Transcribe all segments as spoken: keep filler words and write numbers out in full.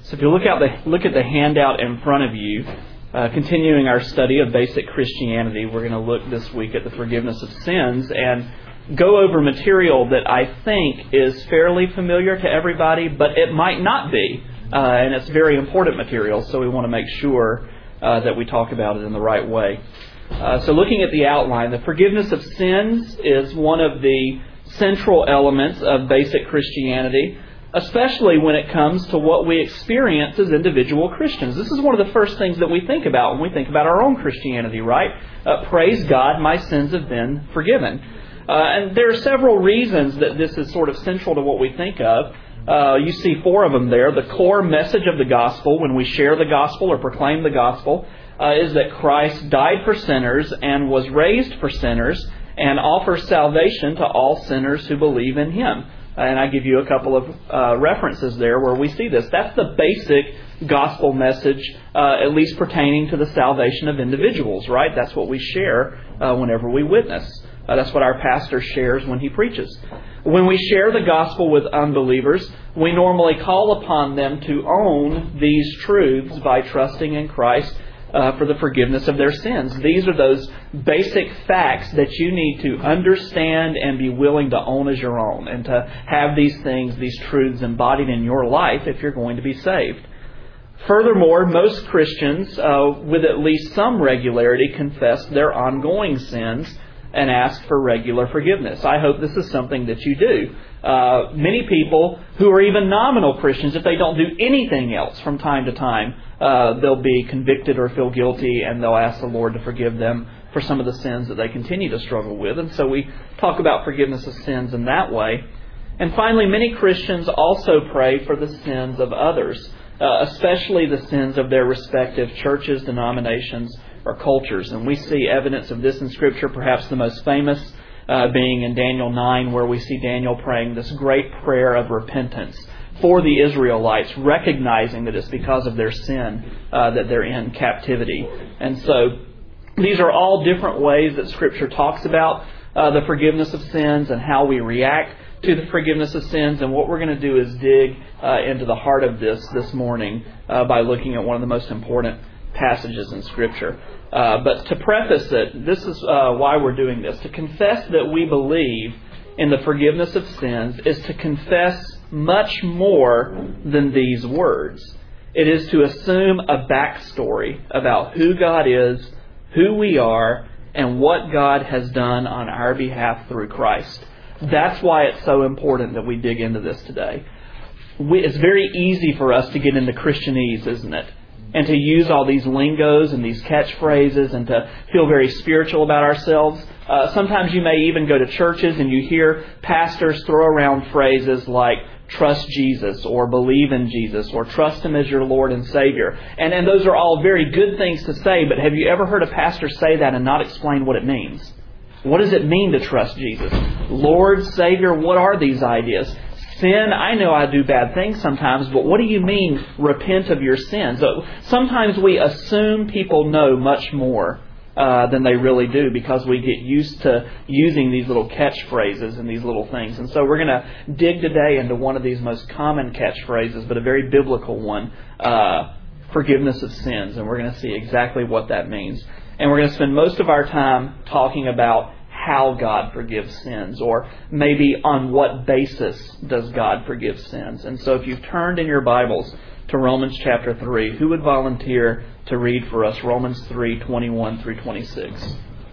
So if you look out the look at the handout in front of you, uh, continuing our study of basic Christianity, we're going to look this week at the forgiveness of sins and go over material that I think is fairly familiar to everybody, but it might not be. Uh, and it's very important material, so we want to make sure uh, that we talk about it in the right way. Uh, so looking at the outline, the forgiveness of sins is one of the central elements of basic Christianity, especially when it comes to what we experience as individual Christians. This is one of the first things that we think about when we think about our own Christianity, right? Uh, praise God, my sins have been forgiven. Uh, and there are several reasons that this is sort of central to what we think of. Uh, you see four of them there. The core message of the gospel, when we share the gospel or proclaim the gospel, uh, is that Christ died for sinners and was raised for sinners and offers salvation to all sinners who believe in Him. And I give you a couple of uh, references there where we see this. That's the basic gospel message, uh, at least pertaining to the salvation of individuals, right? That's what we share uh, whenever we witness. Uh, that's what our pastor shares when he preaches. When we share the gospel with unbelievers, we normally call upon them to own these truths by trusting in Christ uh, for the forgiveness of their sins. These are those basic facts that you need to understand and be willing to own as your own, and to have these things, these truths embodied in your life if you're going to be saved. Furthermore, most Christians, uh, with at least some regularity, confess their ongoing sins and ask for regular forgiveness. I hope this is something that you do. Uh, many people who are even nominal Christians, if they don't do anything else from time to time, uh, they'll be convicted or feel guilty, and they'll ask the Lord to forgive them for some of the sins that they continue to struggle with. And so we talk about forgiveness of sins in that way. And finally, many Christians also pray for the sins of others, uh, especially the sins of their respective churches, denominations, or cultures. And we see evidence of this in Scripture, perhaps the most famous uh, being in Daniel nine, where we see Daniel praying this great prayer of repentance for the Israelites, recognizing that it's because of their sin uh, that they're in captivity. And so these are all different ways that Scripture talks about uh, the forgiveness of sins and how we react to the forgiveness of sins. And what we're going to do is dig uh, into the heart of this this morning uh, by looking at one of the most important passages in Scripture. Uh, but to preface it, this is uh, why we're doing this. To confess that we believe in the forgiveness of sins is to confess much more than these words. It is to assume a backstory about who God is, who we are, and what God has done on our behalf through Christ. That's why it's so important that we dig into this today. We, it's very easy for us to get into Christianese, isn't it? And to use all these lingos and these catchphrases and to feel very spiritual about ourselves. Uh, sometimes you may even go to churches and you hear pastors throw around phrases like trust Jesus or believe in Jesus or trust Him as your Lord and Savior. And, and those are all very good things to say, but have you ever heard a pastor say that and not explain what it means? What does it mean to trust Jesus? Lord, Savior, what are these ideas? Sin, I know I do bad things sometimes, but what do you mean, repent of your sins? So sometimes we assume people know much more uh, than they really do because we get used to using these little catchphrases and these little things. And so we're going to dig today into one of these most common catchphrases, but a very biblical one, uh, forgiveness of sins. And we're going to see exactly what that means. And we're going to spend most of our time talking about how God forgives sins, or maybe on what basis does God forgive sins. And so if you've turned in your Bibles to Romans chapter three, who would volunteer to read for us Romans three, twenty-one through twenty-six?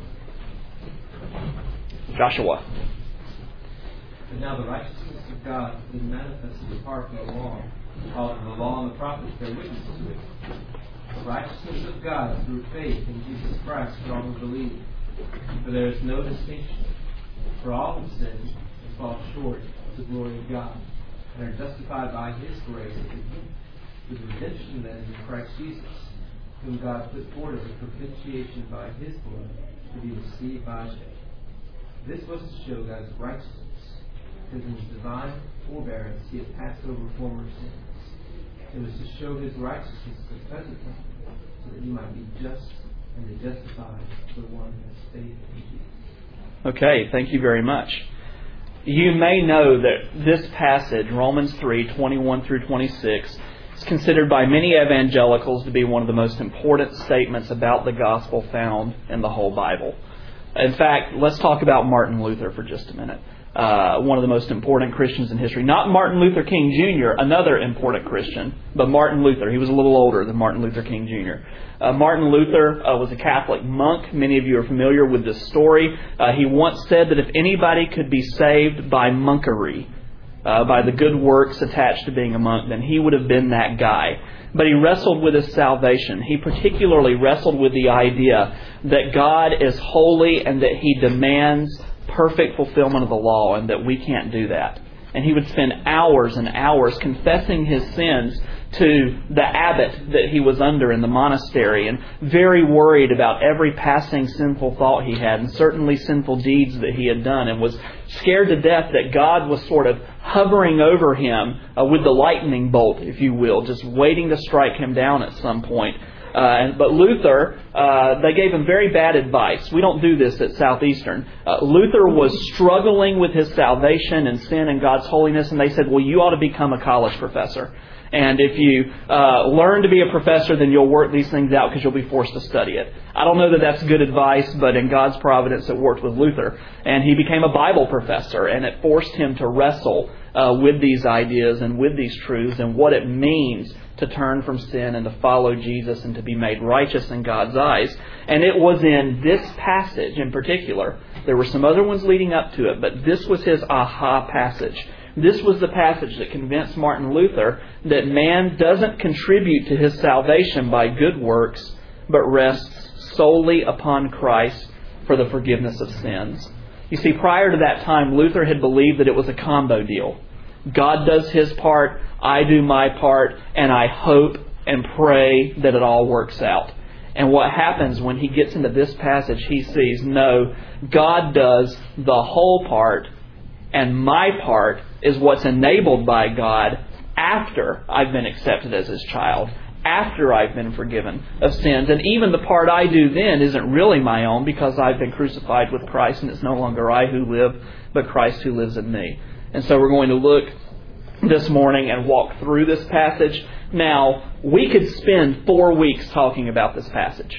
Joshua. But now the righteousness of God is manifested apart from the law, although the law and the prophets bear witness to it. The righteousness of God through faith in Jesus Christ for all who believe. For there is no distinction. For all have sinned and fall short of the glory of God, and are justified by His grace in Him, with redemption that is in Christ Jesus, whom God put forward as a propitiation by His blood to be received by faith. This was to show God's righteousness, because in His divine forbearance He had passed over former sins. It was to show His righteousness at the present time, so that He might be just and to justify the one who has faith in Jesus. Okay, thank you very much. You may know that this passage, Romans three, twenty-one through twenty-six, It's considered by many evangelicals to be one of the most important statements about the gospel found in the whole Bible. In fact, let's talk about Martin Luther for just a minute. Uh, one of the most important Christians in history. Not Martin Luther King Junior, another important Christian, but Martin Luther. He was a little older than Martin Luther King Junior Uh, Martin Luther uh, was a Catholic monk. Many of you are familiar with this story. Uh, he once said that if anybody could be saved by monkery, uh, by the good works attached to being a monk, then he would have been that guy. But he wrestled with his salvation. He particularly wrestled with the idea that God is holy and that He demands perfect fulfillment of the law and that we can't do that. And he would spend hours and hours confessing his sins to the abbot that he was under in the monastery, and very worried about every passing sinful thought he had and certainly sinful deeds that he had done, and was scared to death that God was sort of hovering over him uh, with the lightning bolt, if you will, just waiting to strike him down at some point. Uh, but Luther, uh, they gave him very bad advice. We don't do this at Southeastern. Uh, Luther was struggling with his salvation and sin and God's holiness, and they said, well, you ought to become a college professor. And if you uh, learn to be a professor, then you'll work these things out because you'll be forced to study it. I don't know that that's good advice, but in God's providence it worked with Luther. And he became a Bible professor, and it forced him to wrestle uh, with these ideas and with these truths and what it means to turn from sin and to follow Jesus and to be made righteous in God's eyes. And it was in this passage in particular. There were some other ones leading up to it, but this was his aha passage. This was the passage that convinced Martin Luther that man doesn't contribute to his salvation by good works, but rests solely upon Christ for the forgiveness of sins. You see, prior to that time, Luther had believed that it was a combo deal. God does His part, I do my part, and I hope and pray that it all works out. And what happens when he gets into this passage, he sees, no, God does the whole part, and my part is what's enabled by God after I've been accepted as His child, after I've been forgiven of sins. And even the part I do then isn't really my own, because I've been crucified with Christ, and it's no longer I who live, but Christ who lives in me. And so we're going to look this morning and walk through this passage. Now, we could spend four weeks talking about this passage.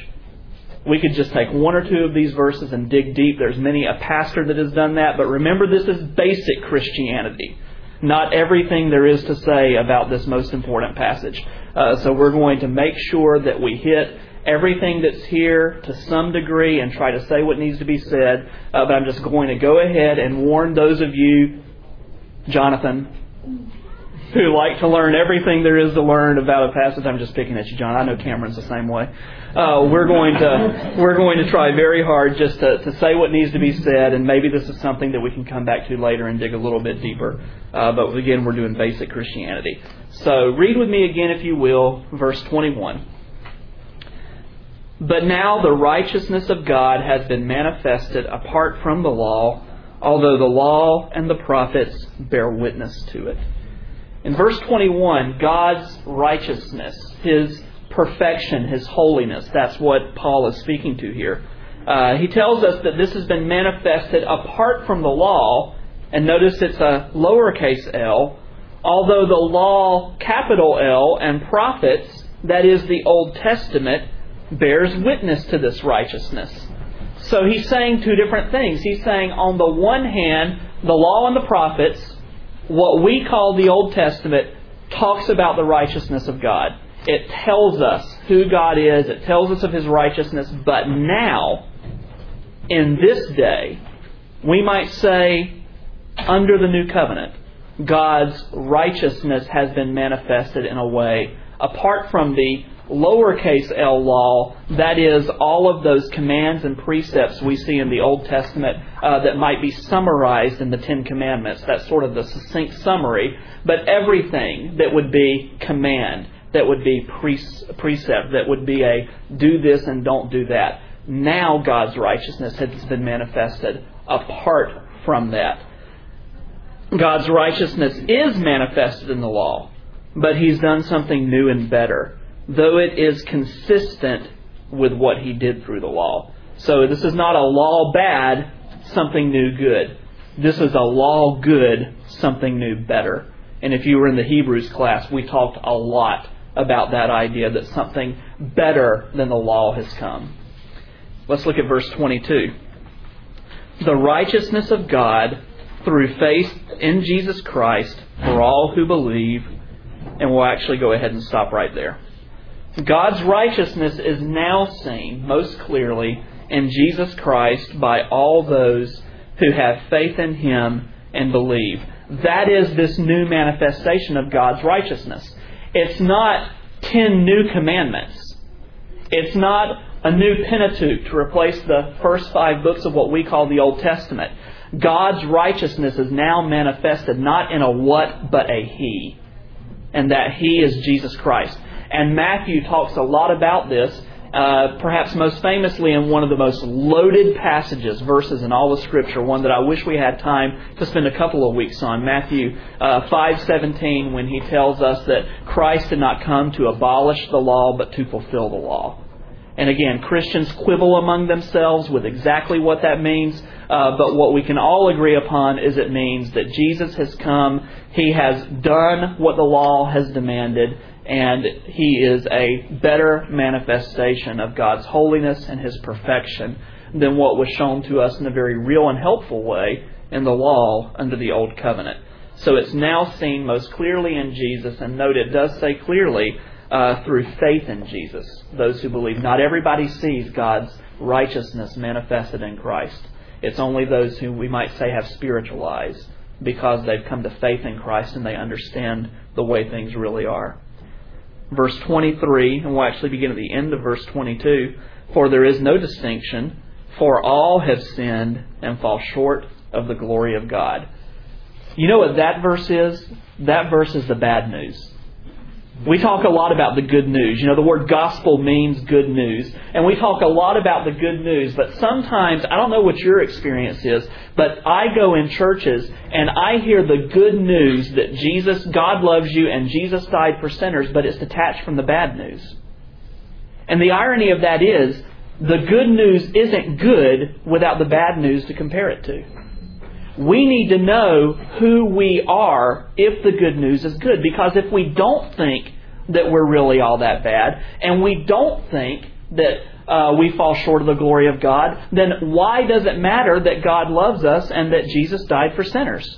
We could just take one or two of these verses and dig deep. There's many a pastor that has done that. But remember, this is basic Christianity. Not everything there is to say about this most important passage. Uh, so we're going to make sure that we hit everything that's here to some degree and try to say what needs to be said. Uh, but I'm just going to go ahead and warn those of you, Jonathan, who like to learn everything there is to learn about a passage. I'm just picking at you, John. I know Cameron's the same way. Uh, we're going to we're going to try very hard just to, to say what needs to be said, and maybe this is something that we can come back to later and dig a little bit deeper. Uh, but again, we're doing basic Christianity. So read with me again, if you will, verse twenty-one. But now the righteousness of God has been manifested apart from the law, although the law and the prophets bear witness to it. In verse twenty-one, God's righteousness, His perfection, His holiness, that's what Paul is speaking to here. Uh, he tells us that this has been manifested apart from the law, and notice it's a lowercase l, although the law, capital L, and prophets, that is the Old Testament, bears witness to this righteousness. So he's saying two different things. He's saying, on the one hand, the law and the prophets, what we call the Old Testament, talks about the righteousness of God. It tells us who God is. It tells us of His righteousness. But now, in this day, we might say, under the new covenant, God's righteousness has been manifested in a way apart from the lowercase l law, that is, all of those commands and precepts we see in the Old Testament uh, that might be summarized in the Ten Commandments. That's sort of the succinct summary. But everything that would be command, that would be pre- precept, that would be a do this and don't do that. Now God's righteousness has been manifested apart from that. God's righteousness is manifested in the law, but He's done something new and better, though it is consistent with what He did through the law. So this is not a law bad, something new good. This is a law good, something new better. And if you were in the Hebrews class, we talked a lot about that idea that something better than the law has come. Let's look at verse twenty-two. The righteousness of God through faith in Jesus Christ for all who believe. And we'll actually go ahead and stop right there. God's righteousness is now seen most clearly in Jesus Christ by all those who have faith in Him and believe. That is this new manifestation of God's righteousness. It's not ten new commandments. It's not a new Pentateuch to replace the first five books of what we call the Old Testament. God's righteousness is now manifested not in a what, but a He. And that He is Jesus Christ. And Matthew talks a lot about this, uh, perhaps most famously in one of the most loaded passages, verses in all of Scripture, one that I wish we had time to spend a couple of weeks on. Matthew uh, five seventeen, when he tells us that Christ did not come to abolish the law, but to fulfill the law. And again, Christians quibble among themselves with exactly what that means. Uh, but what we can all agree upon is it means that Jesus has come. He has done what the law has demanded. And He is a better manifestation of God's holiness and His perfection than what was shown to us in a very real and helpful way in the law under the Old Covenant. So it's now seen most clearly in Jesus. And note, it does say clearly uh, through faith in Jesus, those who believe. Not everybody sees God's righteousness manifested in Christ. It's only those who we might say have spiritual eyes because they've come to faith in Christ and they understand the way things really are. Verse twenty-three, and we'll actually begin at the end of verse twenty-two. For there is no distinction, for all have sinned and fall short of the glory of God. You know what that verse is? That verse is the bad news. We talk a lot about the good news. You know, the word gospel means good news. And we talk a lot about the good news. But sometimes, I don't know what your experience is, but I go in churches and I hear the good news that Jesus, God loves you and Jesus died for sinners, but it's detached from the bad news. And the irony of that is, the good news isn't good without the bad news to compare it to. We need to know who we are if the good news is good. Because if we don't think that we're really all that bad, and we don't think that uh, we fall short of the glory of God, then why does it matter that God loves us and that Jesus died for sinners?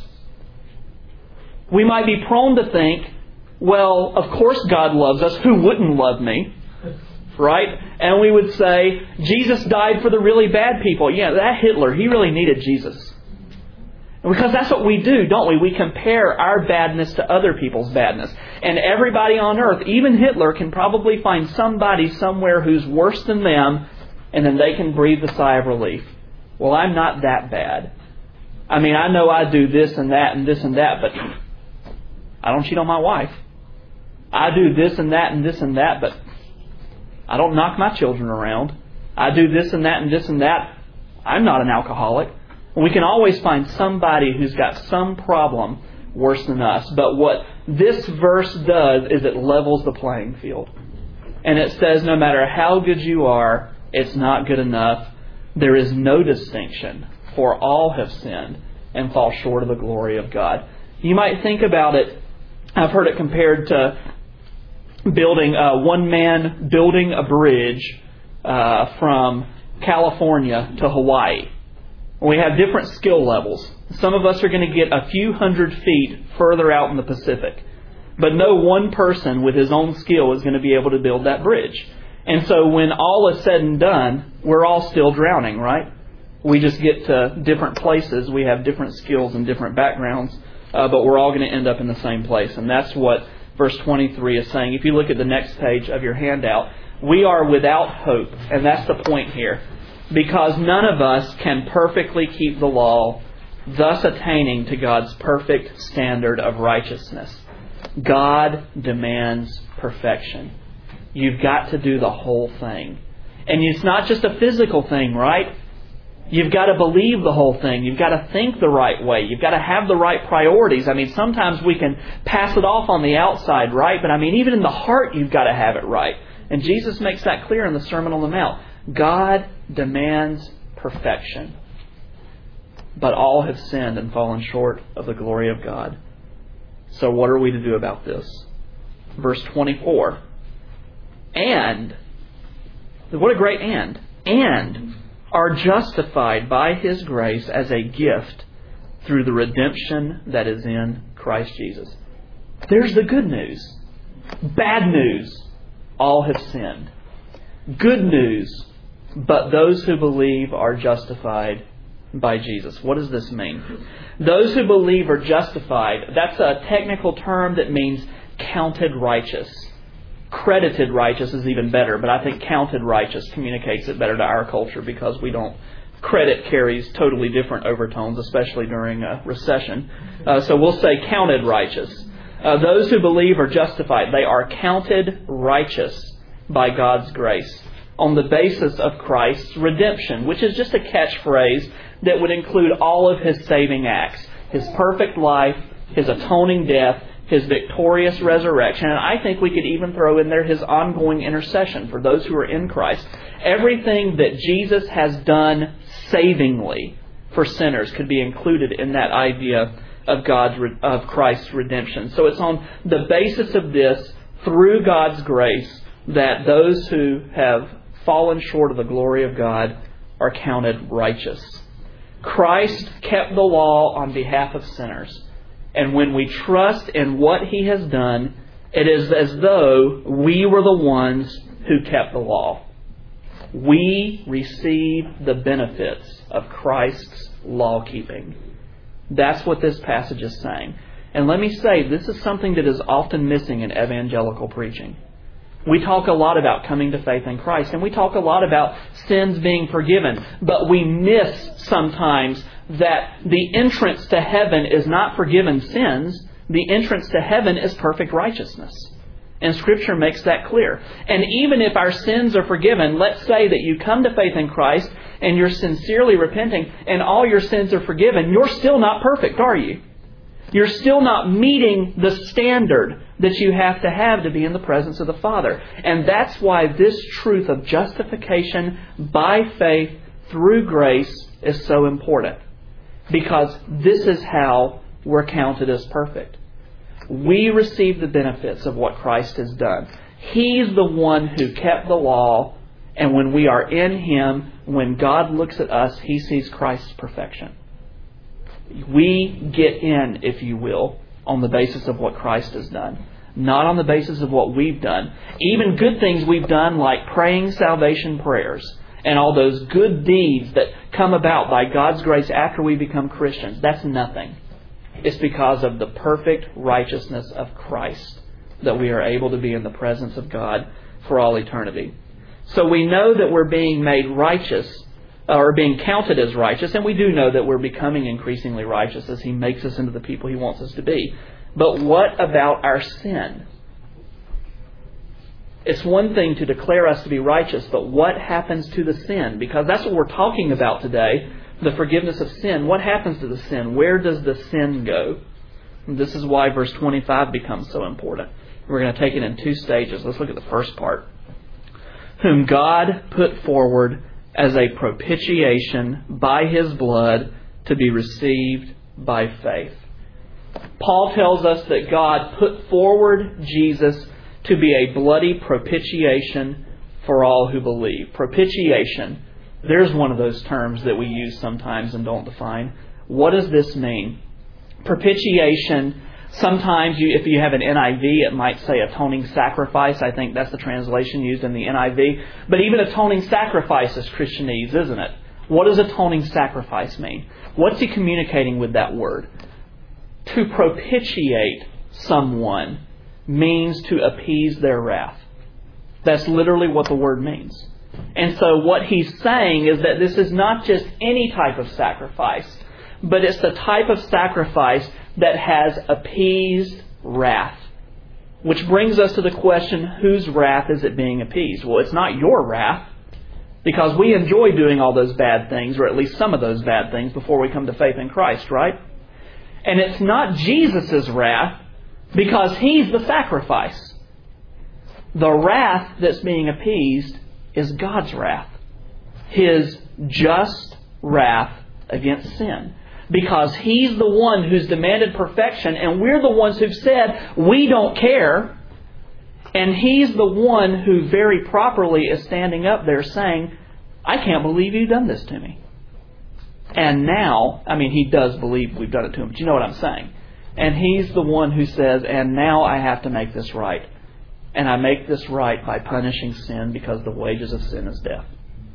We might be prone to think, well, of course God loves us. Who wouldn't love me? Right? And we would say, Jesus died for the really bad people. Yeah, that Hitler, he really needed Jesus. Because that's what we do, don't we? We compare our badness to other people's badness. And everybody on earth, even Hitler, can probably find somebody somewhere who's worse than them, and then they can breathe the sigh of relief. Well, I'm not that bad. I mean, I know I do this and that and this and that, but I don't cheat on my wife. I do this and that and this and that, but I don't knock my children around. I do this and that and this and that. I'm not an alcoholic. We can always find somebody who's got some problem worse than us. But what this verse does is it levels the playing field. And it says no matter how good you are, it's not good enough. There is no distinction, for all have sinned and fall short of the glory of God. You might think about it, I've heard it compared to building uh, one man building a bridge uh, from California to Hawaii. We have different skill levels. Some of us are going to get a few hundred feet further out in the Pacific. But no one person with his own skill is going to be able to build that bridge. And so when all is said and done, we're all still drowning, right? We just get to different places. We have different skills and different backgrounds. Uh, but we're all going to end up in the same place. And that's what verse twenty-three is saying. If you look at the next page of your handout, we are without hope. And that's the point here. Because none of us can perfectly keep the law, thus attaining to God's perfect standard of righteousness. God demands perfection. You've got to do the whole thing. And it's not just a physical thing, right? You've got to believe the whole thing. You've got to think the right way. You've got to have the right priorities. I mean, sometimes we can pass it off on the outside, right? But I mean, even in the heart, you've got to have it right. And Jesus makes that clear in the Sermon on the Mount. God demands perfection. But all have sinned and fallen short of the glory of God. So what are we to do about this? Verse twenty-four. And, what a great and. And are justified by His grace as a gift through the redemption that is in Christ Jesus. There's the good news. Bad news. All have sinned. Good news. But those who believe are justified by Jesus. What does this mean? Those who believe are justified. That's a technical term that means counted righteous. Credited righteous is even better, but I think counted righteous communicates it better to our culture because we don't. Credit carries totally different overtones, especially during a recession. Uh, so we'll say counted righteous. Uh, those who believe are justified. They are counted righteous by God's grace on the basis of Christ's redemption, which is just a catchphrase that would include all of His saving acts. His perfect life, His atoning death, His victorious resurrection, and I think we could even throw in there His ongoing intercession for those who are in Christ. Everything that Jesus has done savingly for sinners could be included in that idea of God's of Christ's redemption. So it's on the basis of this, through God's grace, that those who have fallen short of the glory of God are counted righteous. Christ kept the law on behalf of sinners. And when we trust in what He has done, it is as though we were the ones who kept the law. We receive the benefits of Christ's law-keeping. That's what this passage is saying. And let me say, this is something that is often missing in evangelical preaching. We talk a lot about coming to faith in Christ, and we talk a lot about sins being forgiven, but we miss sometimes that the entrance to heaven is not forgiven sins. The entrance to heaven is perfect righteousness. And Scripture makes that clear. And even if our sins are forgiven, let's say that you come to faith in Christ and you're sincerely repenting and all your sins are forgiven, you're still not perfect, are you? You're still not meeting the standard that you have to have to be in the presence of the Father. And that's why this truth of justification by faith through grace is so important. Because this is how we're counted as perfect. We receive the benefits of what Christ has done. He's the one who kept the law, and when we are in Him, when God looks at us, He sees Christ's perfection. We get in, if you will, on the basis of what Christ has done, not on the basis of what we've done. Even good things we've done, like praying salvation prayers, and all those good deeds that come about by God's grace after we become Christians, that's nothing. It's because of the perfect righteousness of Christ that we are able to be in the presence of God for all eternity. So we know that we're being made righteous, or being counted as righteous, and we do know that we're becoming increasingly righteous as He makes us into the people He wants us to be. But what about our sin? It's one thing to declare us to be righteous, but what happens to the sin? Because that's what we're talking about today, the forgiveness of sin. What happens to the sin? Where does the sin go? And this is why verse twenty-five becomes so important. We're going to take it in two stages. Let's look at the first part. Whom God put forward as a propitiation by His blood to be received by faith. Paul tells us that God put forward Jesus to be a bloody propitiation for all who believe. Propitiation. There's one of those terms that we use sometimes and don't define. What does this mean? Propitiation, sometimes you, if you have an N I V, it might say atoning sacrifice. I think that's the translation used in the N I V. But even atoning sacrifice is Christianese, isn't it? What does atoning sacrifice mean? What's he communicating with that word? To propitiate someone means to appease their wrath. That's literally what the word means. And so what he's saying is that this is not just any type of sacrifice, but it's the type of sacrifice that has appeased wrath. Which brings us to the question, whose wrath is it being appeased? Well, it's not your wrath, because we enjoy doing all those bad things, or at least some of those bad things, before we come to faith in Christ, right? And it's not Jesus' wrath, because He's the sacrifice. The wrath that's being appeased is God's wrath. His just wrath against sin. because He's the one who's demanded perfection, and we're the ones who've said we don't care. And He's the one who very properly is standing up there saying, I can't believe you've done this to me. And now, I mean, He does believe we've done it to Him, but you know what I'm saying. And He's the one who says, and now I have to make this right. And I make this right by punishing sin, because the wages of sin is death.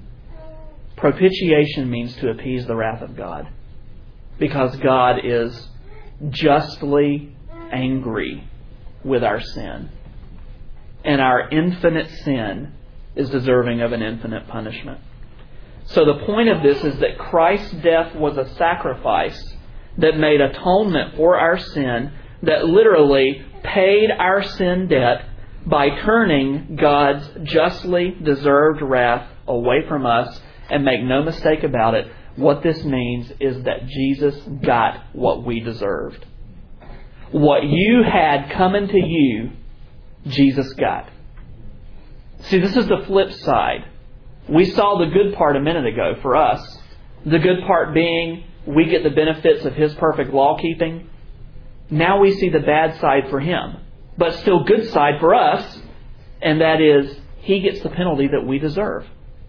Propitiation means to appease the wrath of God, because God is justly angry with our sin. And our infinite sin is deserving of an infinite punishment. So the point of this is that Christ's death was a sacrifice that made atonement for our sin, that literally paid our sin debt by turning God's justly deserved wrath away from us. And make no mistake about it, what this means is that Jesus got what we deserved. What you had coming to you, Jesus got. See, this is the flip side. We saw the good part a minute ago for us. The good part being we get the benefits of His perfect law keeping. Now we see the bad side for Him, but still good side for us, and that is He gets the penalty that we deserve.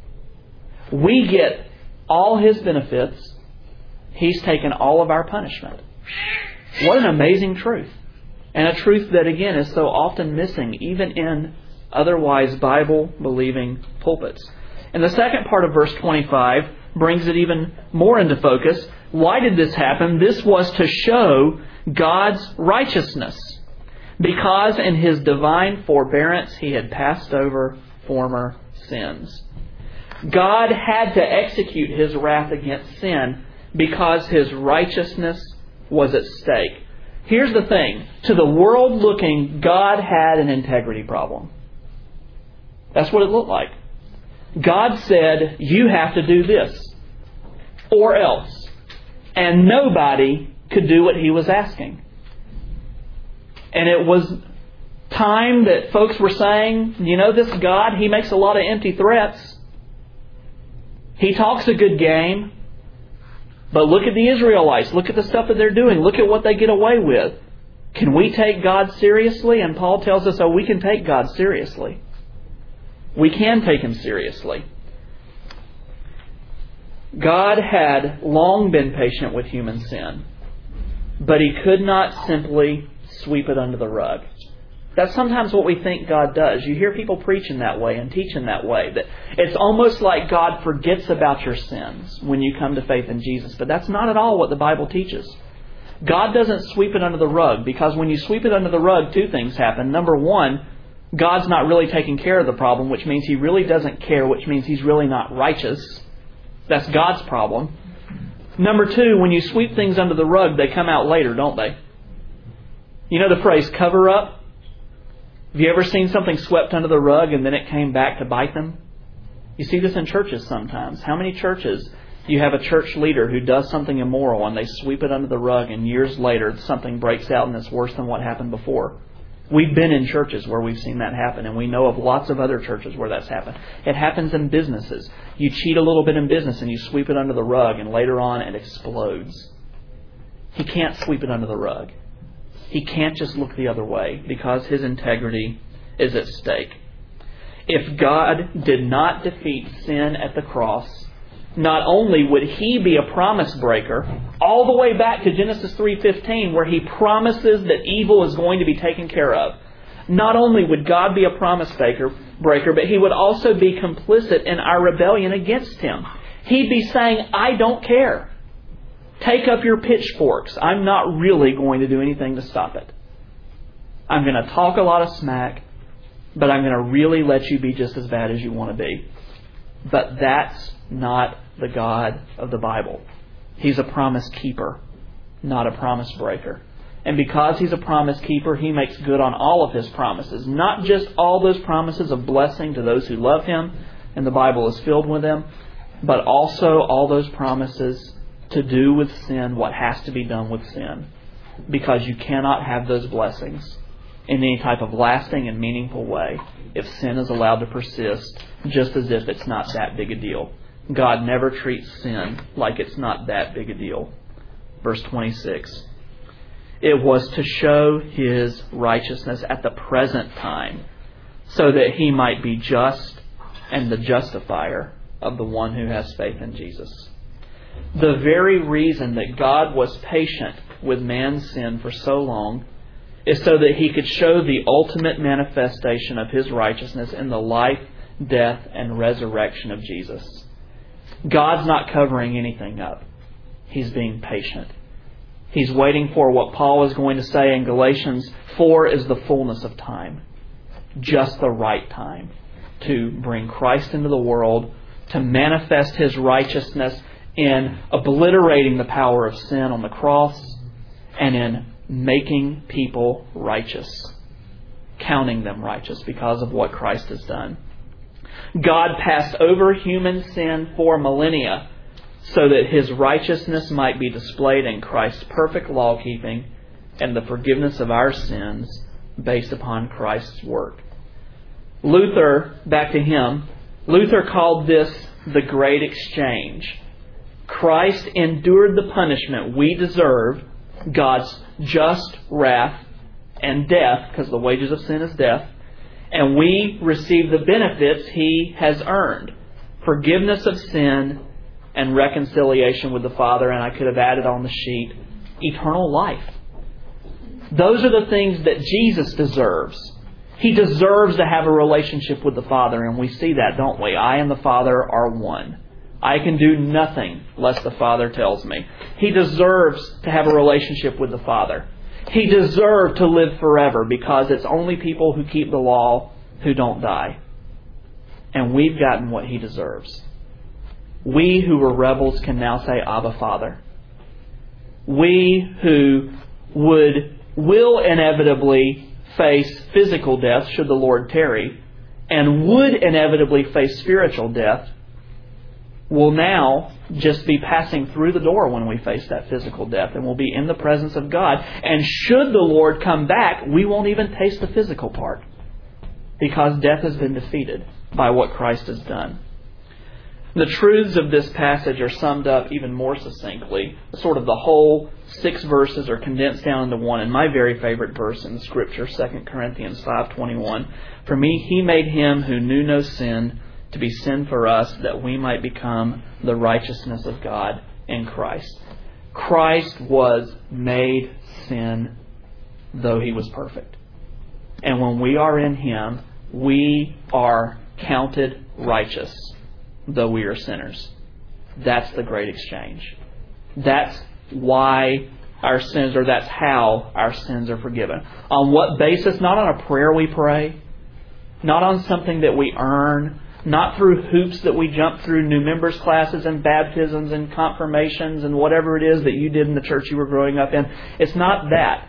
We get all His benefits. He's taken all of our punishment. What an amazing truth. And a truth that, again, is so often missing, even in otherwise Bible-believing pulpits. And the second part of verse twenty-five brings it even more into focus. Why did this happen? This was to show God's righteousness, because in His divine forbearance He had passed over former sins. God had to execute His wrath against sin because His righteousness was at stake. Here's the thing. To the world looking, God had an integrity problem. That's what it looked like. God said, you have to do this or else. And nobody could do what He was asking. And it was time that folks were saying, you know, this God, He makes a lot of empty threats. He talks a good game. But look at the Israelites. Look at the stuff that they're doing. Look at what they get away with. Can we take God seriously? And Paul tells us, oh, we can take God seriously. We can take Him seriously. God had long been patient with human sin, but He could not simply sweep it under the rug. That's sometimes what we think God does. You hear people preaching that way and teaching that way. That it's almost like God forgets about your sins when you come to faith in Jesus. But that's not at all what the Bible teaches. God doesn't sweep it under the rug, because when you sweep it under the rug, two things happen. Number one, God's not really taking care of the problem, which means He really doesn't care, which means He's really not righteous. That's God's problem. Number two, when you sweep things under the rug, they come out later, don't they? You know the phrase cover up? Have you ever seen something swept under the rug and then it came back to bite them? You see this in churches sometimes. How many churches you have a church leader who does something immoral and they sweep it under the rug, and years later something breaks out and it's worse than what happened before? We've been in churches where we've seen that happen, and we know of lots of other churches where that's happened. It happens in businesses. You cheat a little bit in business and you sweep it under the rug, and later on it explodes. He can't sweep it under the rug. He can't just look the other way, because His integrity is at stake. If God did not defeat sin at the cross, not only would He be a promise breaker, all the way back to Genesis three fifteen, where He promises that evil is going to be taken care of. Not only would God be a promise breaker, but He would also be complicit in our rebellion against Him. He'd be saying, I don't care. Take up your pitchforks. I'm not really going to do anything to stop it. I'm going to talk a lot of smack, but I'm going to really let you be just as bad as you want to be. But that's not the God of the Bible. He's a promise keeper, not a promise breaker. And because He's a promise keeper, He makes good on all of His promises. Not just all those promises of blessing to those who love Him, and the Bible is filled with them, but also all those promises to do with sin what has to be done with sin. Because you cannot have those blessings in any type of lasting and meaningful way if sin is allowed to persist, just as if it's not that big a deal. God never treats sin like it's not that big a deal. verse twenty-six. It was to show His righteousness at the present time, so that He might be just and the justifier of the one who has faith in Jesus. The very reason that God was patient with man's sin for so long is so that He could show the ultimate manifestation of His righteousness in the life, death, and resurrection of Jesus. God's not covering anything up. He's being patient. He's waiting for what Paul is going to say in Galatians four is the fullness of time. Just the right time to bring Christ into the world, to manifest His righteousness in obliterating the power of sin on the cross, and in making people righteous, counting them righteous because of what Christ has done. God passed over human sin for millennia so that His righteousness might be displayed in Christ's perfect law-keeping and the forgiveness of our sins based upon Christ's work. Luther, back to him, Luther called this the great exchange. Christ endured the punishment we deserve, God's just wrath and death, because the wages of sin is death, and we receive the benefits He has earned. Forgiveness of sin and reconciliation with the Father, and I could have added on the sheet, eternal life. Those are the things that Jesus deserves. He deserves to have a relationship with the Father, and we see that, don't we? I and the Father are one. I can do nothing lest the Father tells me. He deserves to have a relationship with the Father. He deserved to live forever because it's only people who keep the law who don't die. And we've gotten what He deserves. We who were rebels can now say, Abba, Father. We who would, will inevitably face physical death should the Lord tarry, and would inevitably face spiritual death, will now just be passing through the door when we face that physical death, and we'll be in the presence of God. And should the Lord come back, we won't even taste the physical part, because death has been defeated by what Christ has done. The truths of this passage are summed up even more succinctly. Sort of the whole six verses are condensed down into one. And my very favorite verse in the Scripture, Second Corinthians five twenty-one. For me, He made Him who knew no sin to be sin for us, that we might become the righteousness of God in Christ. Christ was made sin, though He was perfect. And when we are in Him, we are counted righteous, though we are sinners. That's the great exchange. That's why our sins, or that's how our sins are forgiven. On what basis? Not on a prayer we pray, not on something that we earn, not through hoops that we jump through, new members classes and baptisms and confirmations and whatever it is that you did in the church you were growing up in. It's not that.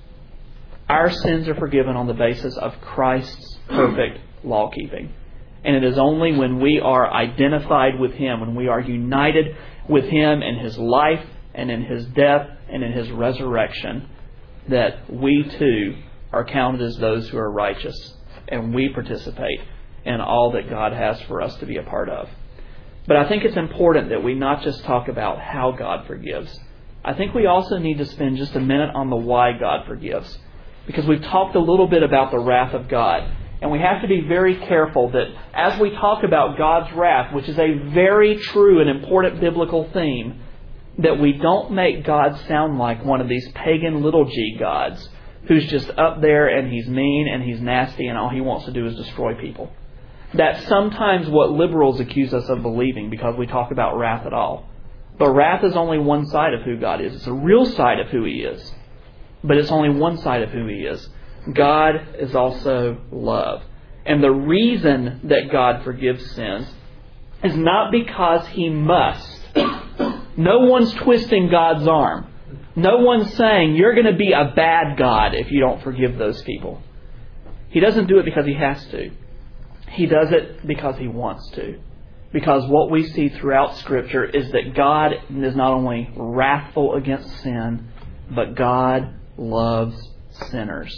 Our sins are forgiven on the basis of Christ's perfect law-keeping. And it is only when we are identified with Him, when we are united with Him in His life and in His death and in His resurrection, that we too are counted as those who are righteous, and we participate in all that God has for us to be a part of. But I think it's important that we not just talk about how God forgives. I think we also need to spend just a minute on the why God forgives. Because we've talked a little bit about the wrath of God. And we have to be very careful that as we talk about God's wrath, which is a very true and important biblical theme, that we don't make God sound like one of these pagan little g gods who's just up there and He's mean and He's nasty and all He wants to do is destroy people. That's sometimes what liberals accuse us of believing because we talk about wrath at all. But wrath is only one side of who God is. It's a real side of who He is. But it's only one side of who He is. God is also love. And the reason that God forgives sins is not because He must. No one's twisting God's arm. No one's saying, you're going to be a bad God if you don't forgive those people. He doesn't do it because He has to. He does it because He wants to. Because what we see throughout Scripture is that God is not only wrathful against sin, but God loves sinners.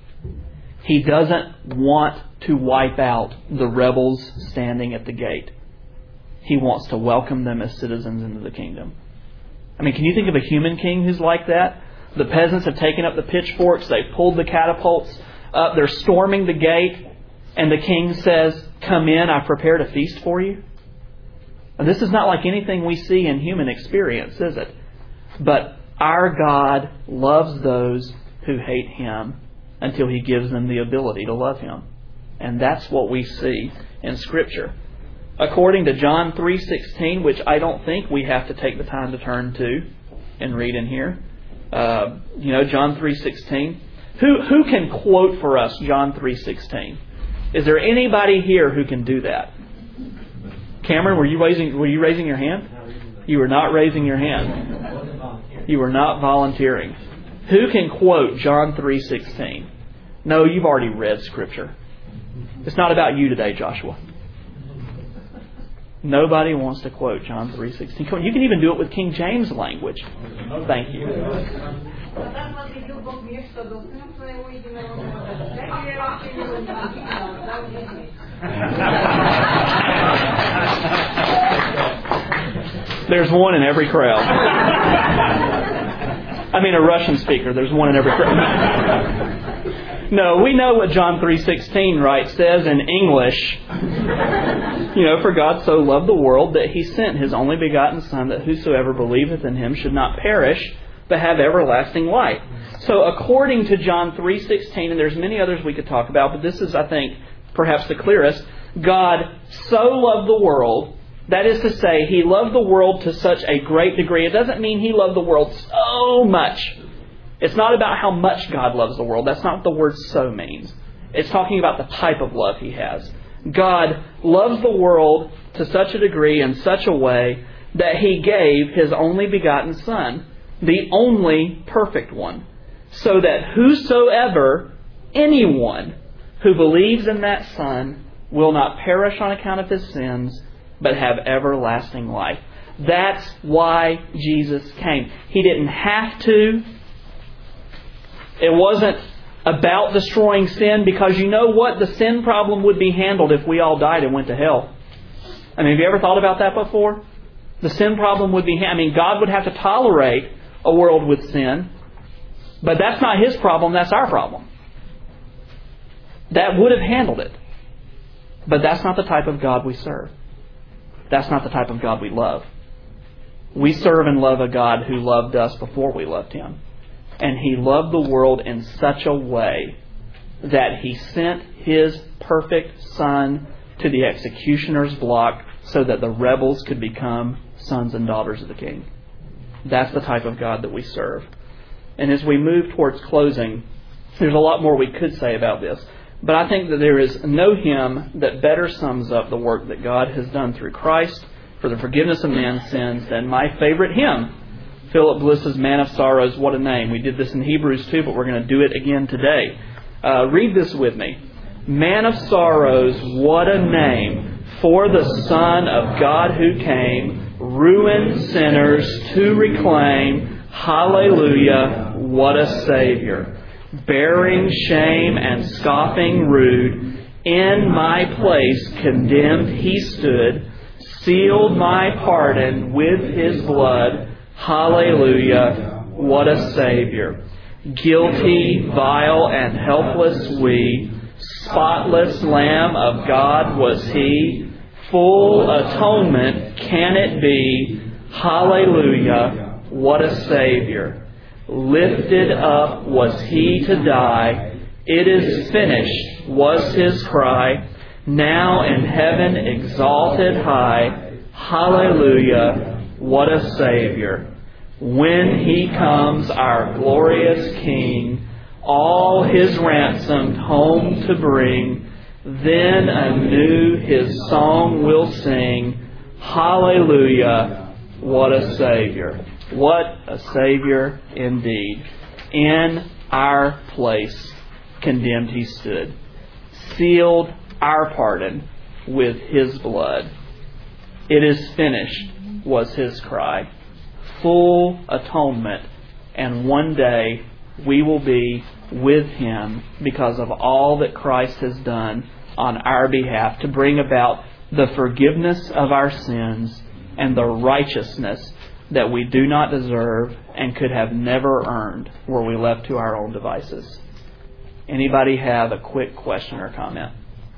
He doesn't want to wipe out the rebels standing at the gate. He wants to welcome them as citizens into the kingdom. I mean, can you think of a human king who's like that? The peasants have taken up the pitchforks. They've pulled the catapults up. They're storming the gate. And the king says, "Come in, I've prepared a feast for you." And this is not like anything we see in human experience, is it? But our God loves those who hate Him until He gives them the ability to love Him. And that's what we see in Scripture. According to John three sixteen, which I don't think we have to take the time to turn to and read in here. Uh, you know, John three sixteen. Who, who can quote for us John three sixteen? Is there anybody here who can do that? Cameron, were you raising were you raising your hand? You were not raising your hand. You were not volunteering. Who can quote John three sixteen? No, you've already read Scripture. It's not about you today, Joshua. Nobody wants to quote John three sixteen. You can even do it with King James language. Thank you. There's one in every crowd. I mean, a Russian speaker. There's one in every crowd. No, we know what John three sixteen, right, says in English. You know, for God so loved the world that He sent His only begotten Son, that whosoever believeth in Him should not perish, but have everlasting life. So according to John three sixteen, and there's many others we could talk about, but this is, I think, perhaps the clearest. God so loved the world, that is to say, He loved the world to such a great degree. It doesn't mean He loved the world so much. It's not about how much God loves the world. That's not what the word "so" means. It's talking about the type of love He has. God loves the world to such a degree, in such a way, that He gave His only begotten Son, the only perfect one, so that whosoever, anyone who believes in that Son, will not perish on account of his sins, but have everlasting life. That's why Jesus came. He didn't have to. It wasn't about destroying sin, because you know what? The sin problem would be handled if we all died and went to hell. I mean, have you ever thought about that before? The sin problem would be... I mean, God would have to tolerate a world with sin, but that's not His problem, that's our problem. That would have handled it. But that's not the type of God we serve. That's not the type of God we love. We serve and love a God who loved us before we loved Him. And He loved the world in such a way that He sent His perfect Son to the executioner's block so that the rebels could become sons and daughters of the King. That's the type of God that we serve. And as we move towards closing, there's a lot more we could say about this. But I think that there is no hymn that better sums up the work that God has done through Christ for the forgiveness of man's sins than my favorite hymn, Philip Bliss's "Man of Sorrows, What a Name." We did this in Hebrews too, but we're going to do it again today. Uh, read this with me. "Man of sorrows, what a name for the Son of God who came, ruined sinners to reclaim. Hallelujah, what a Savior. Bearing shame and scoffing rude, in my place condemned He stood, sealed my pardon with His blood. Hallelujah, what a Savior. Guilty, vile, and helpless we, spotless Lamb of God was He. Full atonement can it be. Hallelujah, what a Savior. Lifted up was He to die. It is finished was His cry. Now in heaven exalted high. Hallelujah, what a Savior. When He comes, our glorious King, all His ransomed home to bring, then anew His song we'll sing. Hallelujah, what a Savior. What a Savior indeed. In our place condemned He stood, sealed our pardon with His blood. It is finished was His cry. Full atonement, and one day we will be with Him because of all that Christ has done on our behalf to bring about the forgiveness of our sins and the righteousness that we do not deserve and could have never earned were we left to our own devices. Anybody have a quick question or comment?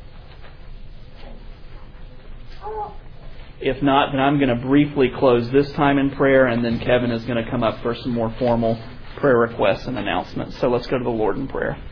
If not, then I'm going to briefly close this time in prayer, and then Kevin is going to come up for some more formal prayer requests and announcements. So let's go to the Lord in prayer.